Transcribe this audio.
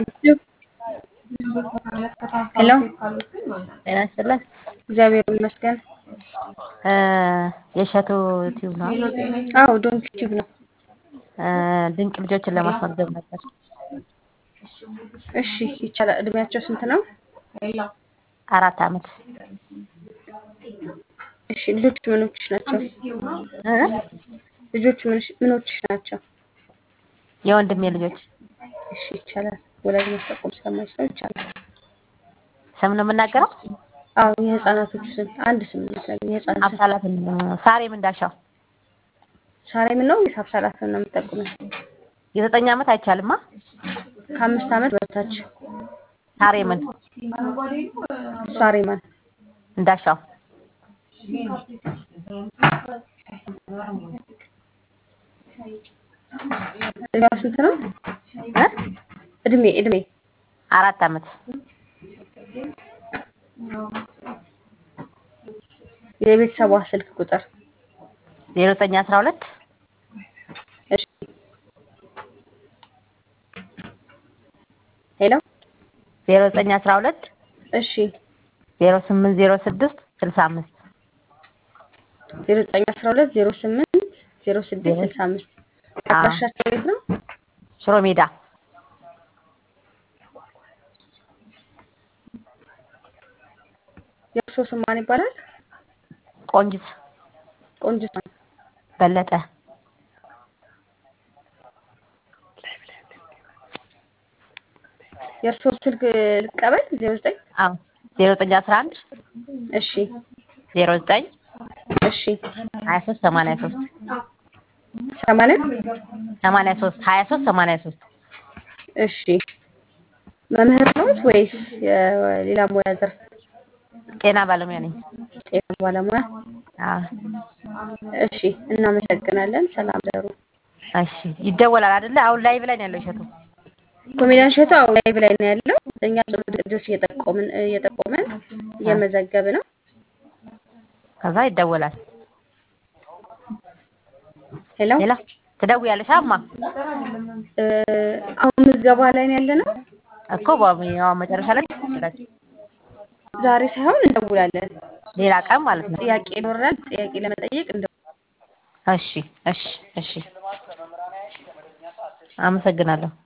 ሄሎ ጤና ይስጥልን። እግዚአብሔር ይመስገን። የእሸቱ ቲዩብ ነው። አዎ ዶንት ቲዩብ ነው። ድንቅ ልጆችን ለማስመዝገብ ነበር። እሺ ይቻላል። እድሜያቸው ስንት ነው? 4 ዓመት። እሺ ልጆች ምኖችሽ ናቸው? ልጆች ምኖችሽ ናቸው? የወንድሜ ልጆች። እሺ ይቻላል። ወላጅ ማስጠቆም ስለማይችለው ይቻላል። ስም ነው የምናገረው? አዎ የህፃናቶቹ ስም አንድ ስም ነው የህፃን ስም። አብሳላት ሳሬም እንዳሻው። ሳሬም ነው ወይስ አብሳላት ነው የምትጠቁመው? የ9 ዓመት አይቻልማ። ከ5 ዓመት በታች ሳሬምን ሳሬማን እንዳሻው። እድሜዋ ስንት ነው? እድሜ 4 ዓመት። የቤተሰቧ ስልክ ቁጥር 0912 እሺ ሄሎ 0912 እሺ 0806 65 0912 08 06 65 አድራሻቸው የት ነው? ሽሮ ሜዳ። የእርሶ ስም ማን ይባላል? ቆንጅት ቆንጅት በለጠ። የእርሶ ስልክ ልቀበል? 09 አዎ 0911 እሺ 09 እሺ 23 83 83 83 እሺ መምህር ነዎት ወይስ የሌላ ሙያ ዘርፍ? ጤና ባለሙያ ነኝ። ጤና ባለሙያ። አዎ እሺ እናመሰግናለን። ሰላም ደሩ። እሺ ይደወላል አይደለ? አሁን ላይቭ ላይ ነው ያለው እሸቱ። ኮሜዲያን እሸቱ አሁን ላይቭ ላይ ነው ያለው። እኛ ጥሩ ልጆች እየጠቆመን እየመዘገብን ነው። ከዛ ይደወላል። ሄሎ ሌላ ትደውያለሽ? አማ አሁን ምዝገባ ላይ ነው ያለነው እኮ ያው መጨረሻ ላይ ትችላችሁ። ዛሬ ሳይሆን እንደውላለን። ሌላ ቀን ማለት ነው። ጥያቄ ይኖራል። ጥያቄ ለመጠየቅ እሺ እሺ እሺ አመሰግናለሁ።